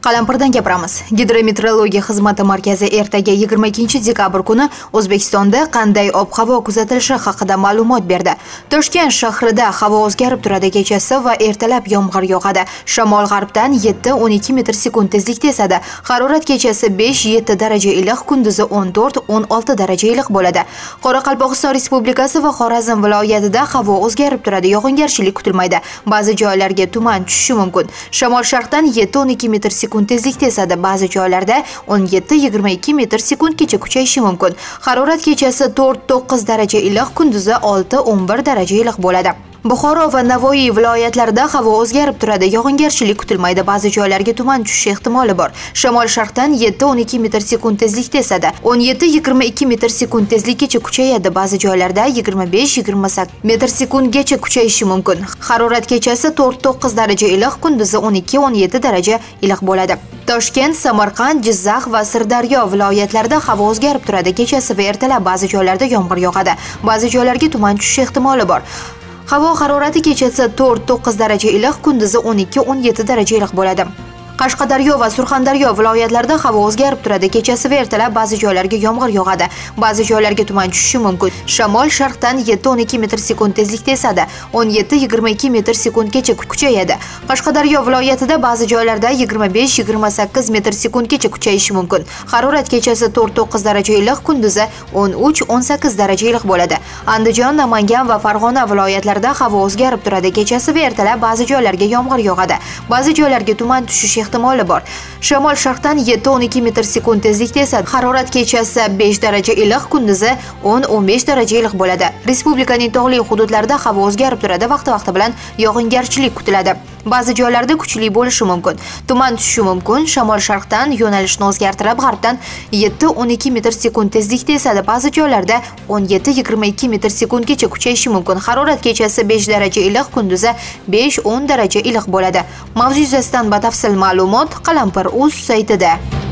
Qalampirdan gapiramiz. Gidrometeorologiya xizmati markazi ertaga 22-dekabr kuni O'zbekistonda qanday ob-havo kuzatilishi haqida ma'lumot berdi. Toshkent shahrida havo o'zgarib turadi, kechasi va ertalab yomg'ir yog'adi. Shamol g'arbdan 7-12 metr sekund tezlikda esadi. Harorat kechasi 5-7 daraja iliq, kunduzi 14-16 daraja iliq bo'ladi. Qoraqalpog'iston Respublikasi va Xorazm viloyatida havo o'zgarib turadi, yog'ingarchilik kutilmaydi. Ba'zi joylarga tuman tushishi mumkin. Shamol sharqdan 7-12 metr sekund tezlikda esadi. Ba'zi joylarda 17-22 metr sekundgacha kuchayishi mumkin. Harorat kechasi 4-9 daraja iliq, kunduzi 6-11 daraja iliq bo'ladi. Buxoro va Navoiy viloyatlarida havo o'zgarib turadi, yog'ingarchilik kutilmaydi. Ba'zi joylarga tuman tushishi ehtimoli bor. Shamol sharqdan 7-12 metr sekund tezlikda esadi. 17-22 metr sekund tezlikgacha kuchayadi. Ba'zi joylarda 25-28 metr sekundgacha kuchayishi mumkin. Harorat kechasi 4-9 daraja iliq, kunduzi 12-17 daraja iliq bo'ladi. Toshkent, Samarqand, Jizzax va Sirdaryo viloyatlarida havo o'zgarib turadi. Kechasi va ertalab ba'zi joylarda yomg'ir yog'adi. Ba'zi joylarga tuman tushishi ehtimoli bor. Havo harorati kechasi 4-9 daraja iliq, kunduzi 12-17 daraja iliq bo'ladi. Qashqadaryo va Surxondaryo viloyatlarida havo o'zgarib turadi. Kechasi va ertalab ba'zi joylarga yomg'ir yog'adi. Ba'zi joylarga tuman tushishi mumkin. Shamol sharqdan 7-12 metr sekund tezlikda esadi. 17-22 metr sekundgacha kuchayadi. Qashqadaryo viloyatida ba'zi joylarda 25-28 metr sekundgacha kuchayishi mumkin. Harorat kechasi 4-9 daraja iliq, kunduzi 13-18 daraja iliq bo'ladi. Andijon, Namangan va Farg'ona viloyatlarida havo o'zgarib turadi. Kechasi va ertalab ba'zi joylarga yomg'ir yog'adi. Ba'zi joylarga tuman tushishi ehtimoli bor. Shamol sharqdan 7-12 metr sekund tezlikda esadi. Harorat kechasi 5 daraja iliq, kunduzi 10-15 daraja iliq bo'ladi. Respublikaning tog'li hududlarida havo o'zgarib turadi, vaqti bilan yog'ingarchilik kutiladi. Ba'zi joylarda kuchli bo'lishi mumkin. Tuman tushishi mumkin. Shamol sharqdan yo'nalishni o'zgartirib, g'arbdan 7-12 metr sekund tezlikda esadi. Ba'zi joylarda 17-22 metr sekundgacha kuchayishi mumkin. Harorat kechasi 5 daraja iliq, kunduzi 5-10 daraja iliq bo'ladi. Mavzu yuzasidan batafsil ma'lumot Qalampir.uz saytida.